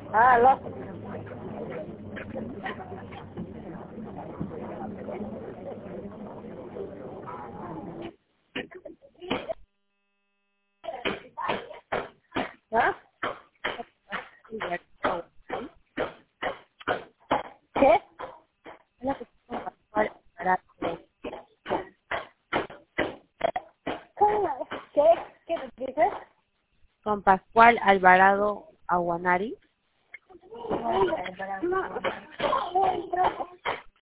Aló. ¿Ah? ¿Qué? ¿Qué dices? Con Pascual Alvarado Aguanari.